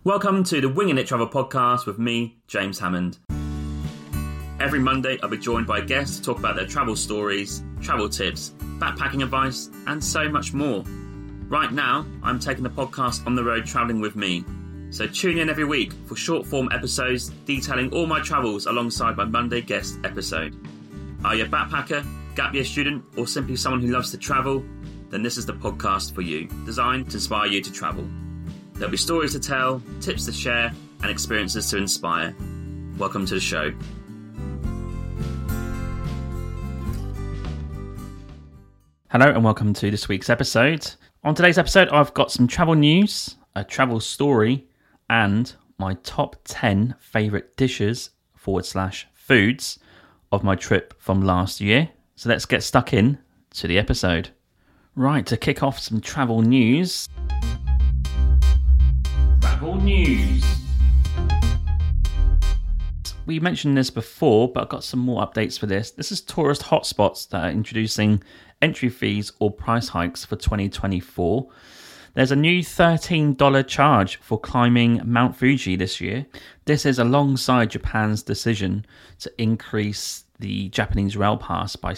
Welcome to the Winging It Travel podcast with me, James Hammond. Every Monday, I'll be joined by guests to talk about their travel stories, travel tips, backpacking advice, and so much more. Right now, I'm taking the podcast on the road travelling with me. So tune in every week for short-form episodes detailing all my travels alongside my Monday guest episode. Are you a backpacker, gap year student, or simply someone who loves to travel? Then this is the podcast for you, designed to inspire you to travel. There'll be stories to tell, tips to share, and experiences to inspire. Welcome to the show. Hello and welcome to this week's episode. On today's episode, I've got some travel news, a travel story, and my top 10 favourite dishes / foods of my trip from last year. So let's get stuck in to the episode. Right, to kick off some travel news. We mentioned this before, but I've got some more updates for this. This is tourist hotspots that are introducing entry fees or price hikes for 2024. There's a new $13 charge for climbing Mount Fuji this year. This is alongside Japan's decision to increase the Japanese rail pass by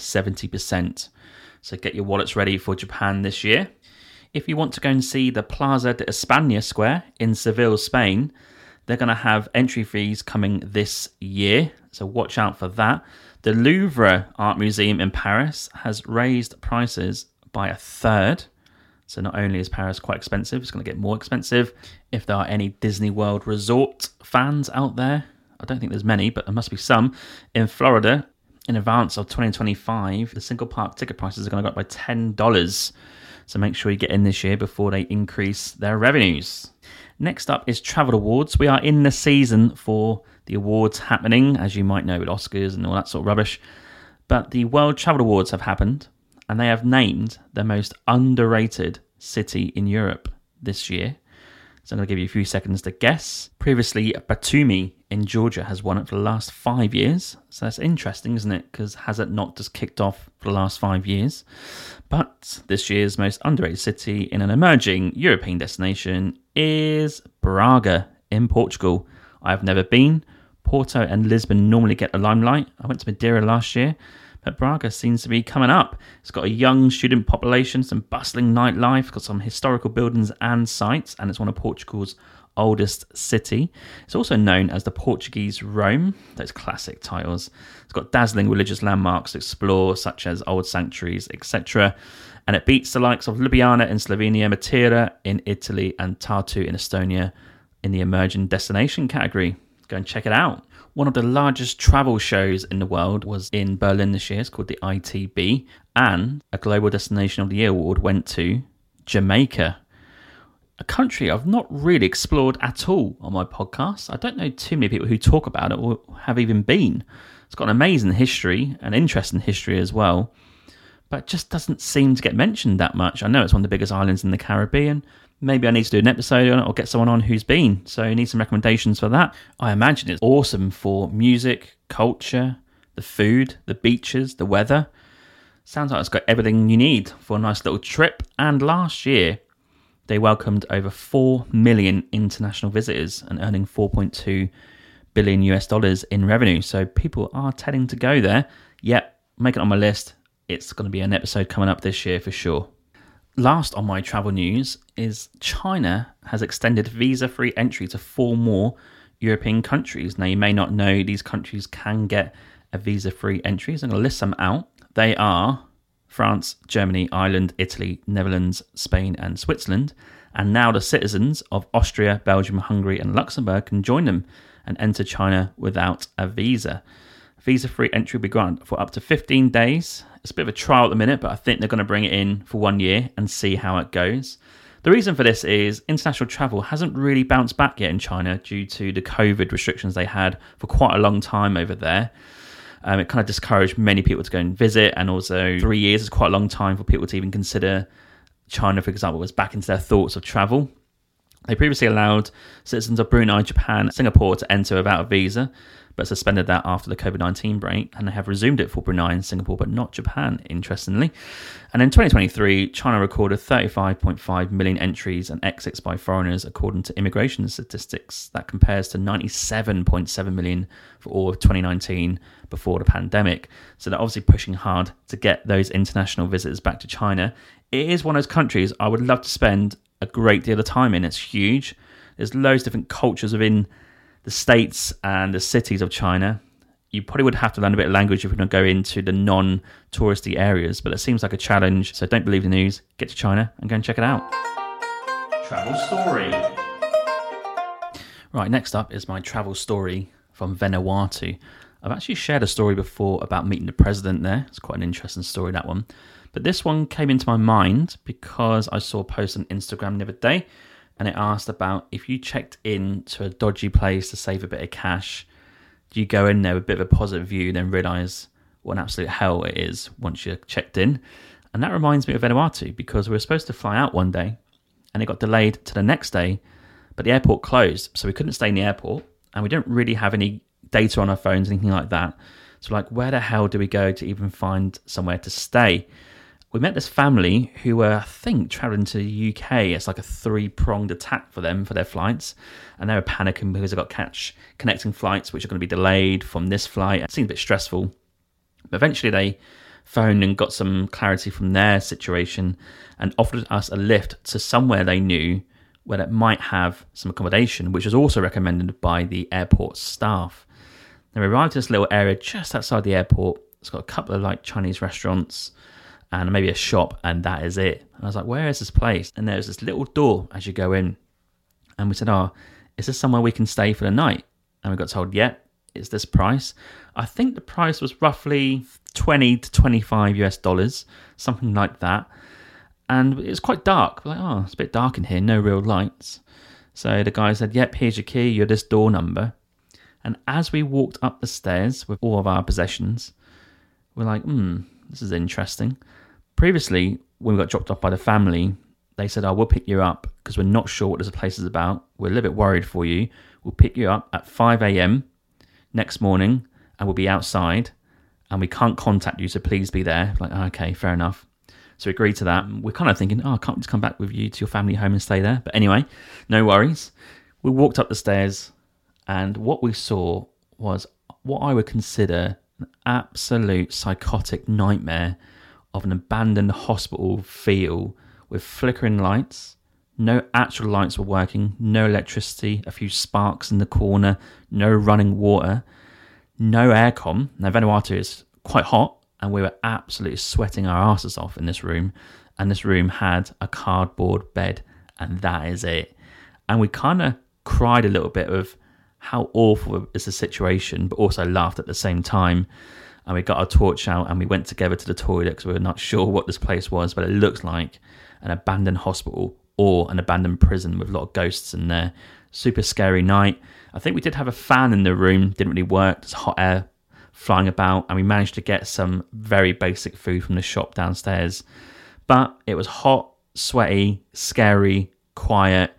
70%. So get your wallets ready for Japan this year. If you want to go and see the Plaza de España Square in Seville, Spain, they're going to have entry fees coming this year, so watch out for that. The Louvre Art Museum in Paris has raised prices by a third. So not only is Paris quite expensive, it's going to get more expensive. If there are any Disney World Resort fans out there, I don't think there's many, but there must be some, in Florida, in advance of 2025, the single park ticket prices are going to go up by $10. So make sure you get in this year before they increase their revenues. Next up is Travel Awards. We are in the season for the awards happening, as you might know, with Oscars and all that sort of rubbish. But the World Travel Awards have happened, and they have named the most underrated city in Europe this year. So I'm going to give you a few seconds to guess. Previously, Batumi in Georgia has won it for the last 5 years. So that's interesting, isn't it? Because has it not just kicked off for the last 5 years? But this year's most underrated city in an emerging European destination is Braga in Portugal. I've never been. Porto and Lisbon normally get the limelight. I went to Madeira last year, but Braga seems to be coming up. It's got a young student population, some bustling nightlife, got some historical buildings and sites, and it's one of Portugal's oldest city. It's also known as the Portuguese Rome, those classic titles. It's got dazzling religious landmarks to explore, such as old sanctuaries, etc. And it beats the likes of Ljubljana in Slovenia, Matera in Italy, and Tartu in Estonia in the emerging destination category. Go and check it out. One of the largest travel shows in the world was in Berlin this year. It's called the ITB. And a Global Destination of the Year award went to Jamaica, a country I've not really explored at all on my podcast. I don't know too many people who talk about it or have even been. It's got an amazing history, an interesting history as well, but just doesn't seem to get mentioned that much. I know it's one of the biggest islands in the Caribbean. Maybe I need to do an episode on it or get someone on who's been. So I need some recommendations for that. I imagine it's awesome for music, culture, the food, the beaches, the weather. Sounds like it's got everything you need for a nice little trip. And last year, they welcomed over 4 million international visitors and earning $4.2 billion US in revenue. So people are tending to go there. Yep, make it on my list. It's going to be an episode coming up this year for sure. Last on my travel news is China has extended visa-free entry to 4 more European countries. Now, you may not know these countries can get a visa-free entry, so I'm going to list them out. They are France, Germany, Ireland, Italy, Netherlands, Spain, and Switzerland. And now the citizens of Austria, Belgium, Hungary, and Luxembourg can join them and enter China without a visa. Visa-free entry will be granted for up to 15 days. It's a bit of a trial at the minute, but I think they're going to bring it in for 1 year and see how it goes. The reason for this is international travel hasn't really bounced back yet in China due to the COVID restrictions they had for quite a long time over there. It kind of discouraged many people to go and visit, and also 3 years is quite a long time for people to even consider China, for example, was back into their thoughts of travel. They previously allowed citizens of Brunei, Japan, Singapore to enter without a visa, but suspended that after the COVID-19 break, and they have resumed it for Brunei and Singapore, but not Japan, interestingly. And in 2023, China recorded 35.5 million entries and exits by foreigners, according to immigration statistics. That compares to 97.7 million for all of 2019 before the pandemic. So they're obviously pushing hard to get those international visitors back to China. It is one of those countries I would love to spend a great deal of time in. It's huge. There's loads of different cultures within the states and the cities of China. You probably would have to learn a bit of language if you're going to go into the non-touristy areas, but it seems like a challenge. So don't believe the news. Get to China and go and check it out. Travel story. Right, next up is my travel story from Vanuatu. I've actually shared a story before about meeting the president there. It's quite an interesting story, that one. But this one came into my mind because I saw a post on Instagram the other day, and it asked about if you checked in to a dodgy place to save a bit of cash, do you go in there with a bit of a positive view, then realise what an absolute hell it is once you're checked in? And that reminds me of Vanuatu, because we were supposed to fly out one day, and it got delayed to the next day, but the airport closed, so we couldn't stay in the airport, and we don't really have any data on our phones, anything like that. So like, where the hell do we go to even find somewhere to stay? We met this family who were, I think, travelling to the UK. It's like a 3-pronged attack for them for their flights. And they were panicking because they got connecting flights which are going to be delayed from this flight. It seemed a bit stressful. But eventually they phoned and got some clarity from their situation and offered us a lift to somewhere they knew where it might have some accommodation, which was also recommended by the airport staff. They arrived in this little area just outside the airport. It's got a couple of like Chinese restaurants and maybe a shop, and that is it. And I was like, where is this place? And there's this little door as you go in. And we said, is this somewhere we can stay for the night? And we got told, it's this price. I think the price was roughly 20 to 25 US dollars, something like that. And it was quite dark. We're like, it's a bit dark in here, no real lights. So the guy said, here's your key, you're this door number. And as we walked up the stairs with all of our possessions, we're like, this is interesting. Previously, when we got dropped off by the family, they said, we'll pick you up because we're not sure what this place is about. We're a little bit worried for you. We'll pick you up at 5 a.m. next morning and we'll be outside and we can't contact you, so please be there. Like, okay, fair enough. So we agreed to that. We're kind of thinking, can't we just come back with you to your family home and stay there? But anyway, no worries. We walked up the stairs and what we saw was what I would consider an absolute psychotic nightmare of an abandoned hospital feel with flickering lights. No actual lights were working, no electricity, a few sparks in the corner, no running water, no aircon. Now Vanuatu is quite hot and we were absolutely sweating our asses off in this room, and this room had a cardboard bed and that is it. And we kind of cried a little bit of how awful is the situation, but also laughed at the same time. And we got our torch out and we went together to the toilet because we were not sure what this place was, but it looked like an abandoned hospital or an abandoned prison with a lot of ghosts in there. Super scary night. I think we did have a fan in the room, didn't really work. There's hot air flying about, and we managed to get some very basic food from the shop downstairs. But it was hot, sweaty, scary, quiet,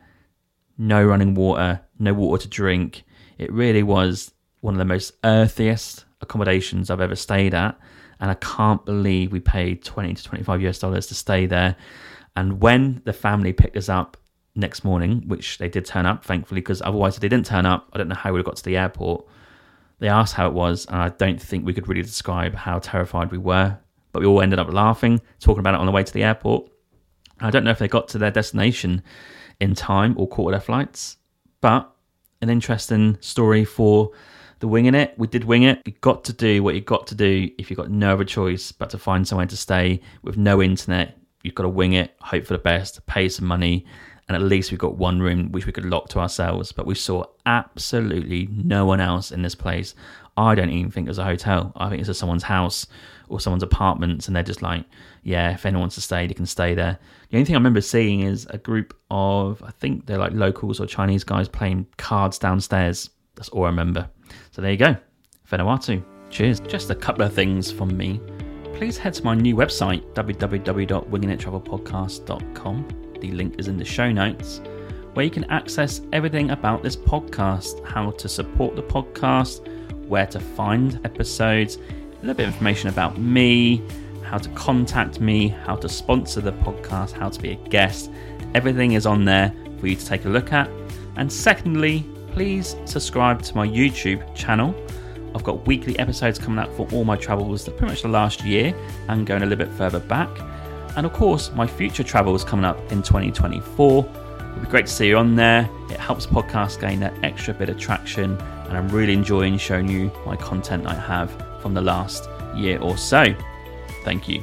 no running water, no water to drink. It really was one of the most earthiest accommodations I've ever stayed at, and I can't believe we paid 20 to 25 US dollars to stay there. And when the family picked us up next morning, which they did turn up, thankfully, because otherwise if they didn't turn up, I don't know how we would have got to the airport. They asked how it was, and I don't think we could really describe how terrified we were, but we all ended up laughing, talking about it on the way to the airport. I don't know if they got to their destination in time or caught their flights, but an interesting story for the winging it. We did wing it. You got to do what you got to do if you've got no other choice but to find somewhere to stay with no internet. You've got to wing it, hope for the best, pay some money, and at least we got one room which we could lock to ourselves. But we saw absolutely no one else in this place. I don't even think it was a hotel. I think it's just someone's house or someone's apartments, and they're just like, if anyone wants to stay, they can stay there. The only thing I remember seeing is a group of, I think they're like locals or Chinese guys playing cards downstairs. That's all I remember. So there you go. Vanuatu. Cheers. Just a couple of things from me. Please head to my new website, www.wingingittravelpodcast.com. The link is in the show notes, where you can access everything about this podcast, how to support the podcast, where to find episodes, a little bit of information about me, how to contact me, how to sponsor the podcast, how to be a guest. Everything is on there for you to take a look at. And secondly, please subscribe to my YouTube channel. I've got weekly episodes coming out for all my travels, pretty much the last year and going a little bit further back. And of course, my future travels coming up in 2024. It'll be great to see you on there. It helps podcasts gain that extra bit of traction, and I'm really enjoying showing you my content I have from the last year or so. Thank you.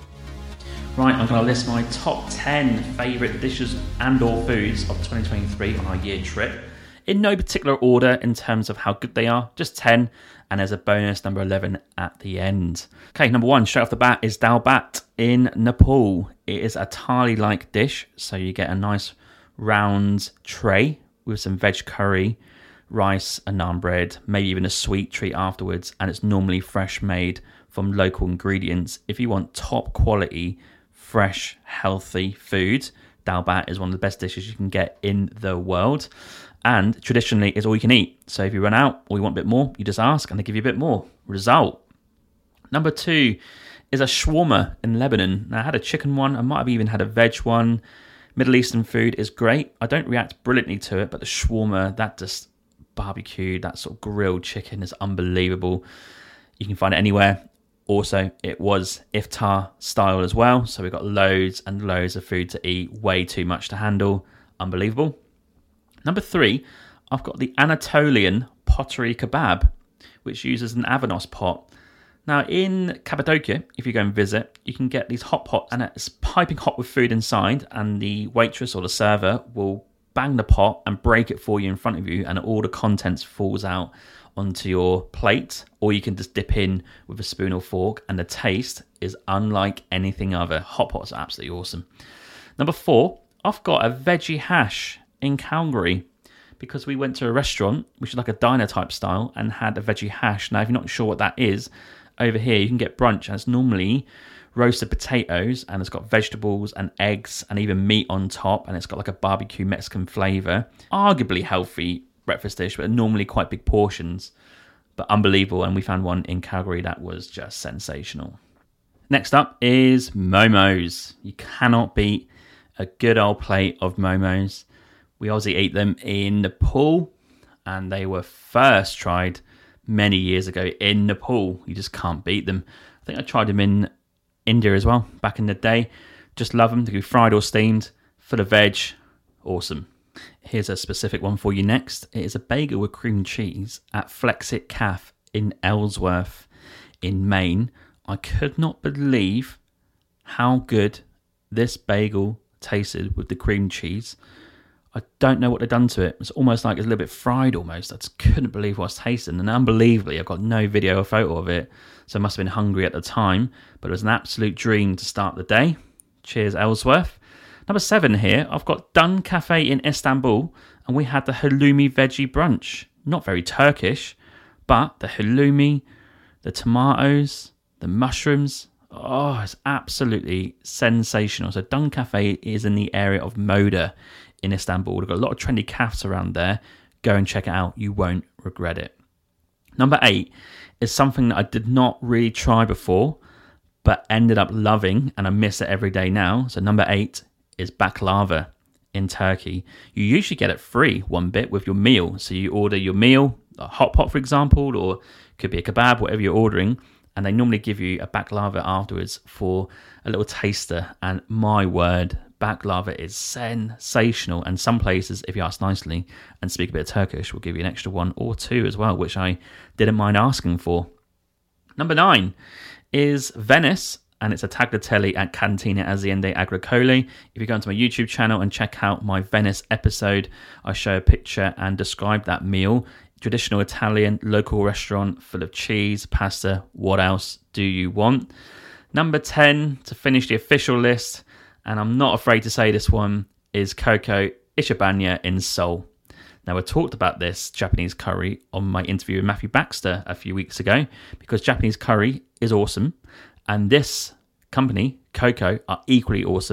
Right, I'm going to list my top 10 favourite dishes and or foods of 2023 on our year trip. In no particular order in terms of how good they are, just 10, and there's a bonus number 11 at the end. Okay, number 1, straight off the bat, is dal bhat in Nepal. It is a thali-like dish, so you get a nice round tray with some veg curry, rice, and naan bread, maybe even a sweet treat afterwards, and it's normally fresh made from local ingredients. If you want top quality, fresh, healthy food, dal bhat is one of the best dishes you can get in the world. And traditionally, it's all you can eat. So if you run out or you want a bit more, you just ask and they give you a bit more. Result. Number 2 is a shawarma in Lebanon. Now, I had a chicken one. I might have even had a veg one. Middle Eastern food is great. I don't react brilliantly to it, but the shawarma, that just barbecued, that sort of grilled chicken is unbelievable. You can find it anywhere. Also, it was iftar style as well. So we've got loads and loads of food to eat. Way too much to handle. Unbelievable. Number 3, I've got the Anatolian pottery kebab, which uses an Avanos pot. Now, in Cappadocia, if you go and visit, you can get these hot pots, and it's piping hot with food inside, and the waitress or the server will bang the pot and break it for you in front of you, and all the contents falls out onto your plate, or you can just dip in with a spoon or fork, and the taste is unlike anything other. Hot pots are absolutely awesome. Number 4, I've got a veggie hash in Calgary, because we went to a restaurant which is like a diner type style and had a veggie hash. Now, if you're not sure what that is, over here you can get brunch, and it's normally roasted potatoes, and it's got vegetables and eggs and even meat on top, and it's got like a barbecue Mexican flavour. Arguably healthy breakfast dish, but normally quite big portions, but unbelievable. And we found one in Calgary that was just sensational. Next up is momos. You cannot beat a good old plate of momos. We obviously ate them in Nepal, and they were first tried many years ago in Nepal. You just can't beat them. I think I tried them in India as well back in the day. Just love them. They can be fried or steamed, full of veg. Awesome. Here's a specific one for you next. It is a bagel with cream cheese at Flexit Cafe in Ellsworth in Maine. I could not believe how good this bagel tasted with the cream cheese. I don't know what they've done to it. It's almost like it's a little bit fried almost. I just couldn't believe what I was tasting. And unbelievably, I've got no video or photo of it, so I must have been hungry at the time. But it was an absolute dream to start the day. Cheers, Ellsworth. Number 7 here, I've got Dun Cafe in Istanbul, and we had the halloumi veggie brunch. Not very Turkish, but the halloumi, the tomatoes, the mushrooms, oh, it's absolutely sensational. So Dun Cafe is in the area of Moda in Istanbul. We've got a lot of trendy cafes around there. Go and check it out. You won't regret it. Number 8 is something that I did not really try before, but ended up loving, and I miss it every day now. So number 8 is baklava in Turkey. You usually get it free, one bit, with your meal. So you order your meal, a hot pot, for example, or it could be a kebab, whatever you're ordering, and they normally give you a baklava afterwards for a little taster. And my word, baklava is sensational. And some places, if you ask nicely and speak a bit of Turkish, will give you an extra 1 or 2 as well, which I didn't mind asking for. Number 9 is Venice, and it's a tagliatelle at Cantina Aziende Agricole. If you go onto my YouTube channel and check out my Venice episode, I show a picture and describe that meal. Traditional Italian local restaurant full of cheese, pasta. What else do you want? Number 10 to finish the official list, and I'm not afraid to say this one, is Koko Ishibanya in Seoul. Now, I talked about this Japanese curry on my interview with Matthew Baxter a few weeks ago, because Japanese curry is awesome, and this company, Koko, are equally awesome,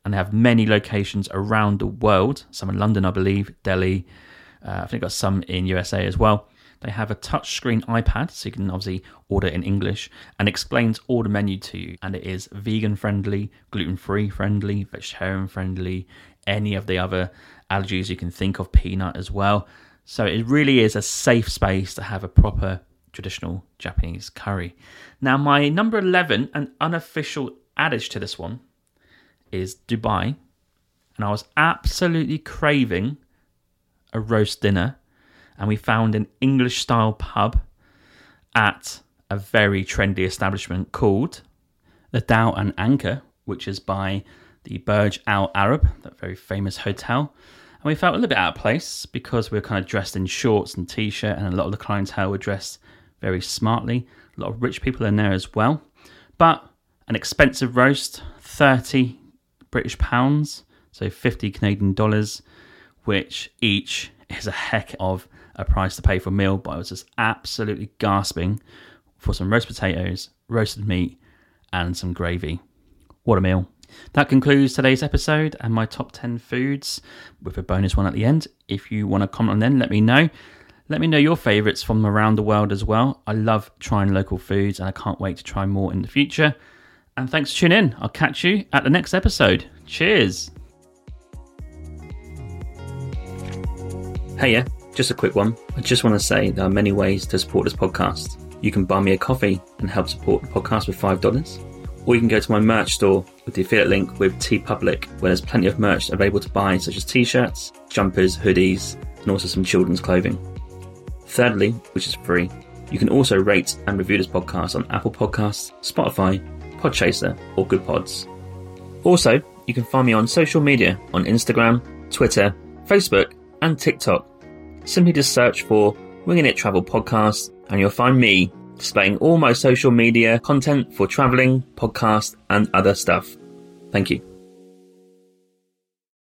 and they have many locations around the world. Some in London, I believe, Delhi. I think got some in USA as well. They have a touchscreen iPad, so you can obviously order in English, and explains all the menu to you. And it is vegan friendly, gluten-free friendly, vegetarian friendly, any of the other allergies you can think of, peanut as well. So it really is a safe space to have a proper traditional Japanese curry. Now, my number 11 and unofficial addition to this one is Dubai. And I was absolutely craving a roast dinner. And we found an English-style pub at a very trendy establishment called the Dhow and Anchor, which is by the Burj Al Arab, that very famous hotel. And we felt a little bit out of place because we were kind of dressed in shorts and t-shirt, and a lot of the clientele were dressed very smartly. A lot of rich people in there as well. But an expensive roast, 30 British pounds, so 50 Canadian dollars, which each is a heck of a price to pay for a meal. But I was just absolutely gasping for some roast potatoes, roasted meat, and some gravy. What a meal. That concludes today's episode and my top 10 foods, with a bonus one at the end. If you want to comment on them, let me know. Let me know your favourites from around the world as well. I love trying local foods and I can't wait to try more in the future. And thanks for tuning in. I'll catch you at the next episode. Cheers. Hey, yeah, just a quick one. I just want to say there are many ways to support this podcast. You can buy me a coffee and help support the podcast with $5. Or you can go to my merch store with the affiliate link with TeePublic, where there's plenty of merch available to buy, such as t-shirts, jumpers, hoodies, and also some children's clothing. Thirdly, which is free, you can also rate and review this podcast on Apple Podcasts, Spotify, Podchaser, or Good Pods. Also, you can find me on social media on Instagram, Twitter, Facebook, and TikTok. Simply just search for Winging It Travel Podcast, and you'll find me displaying all my social media content for travelling, podcast, and other stuff. Thank you.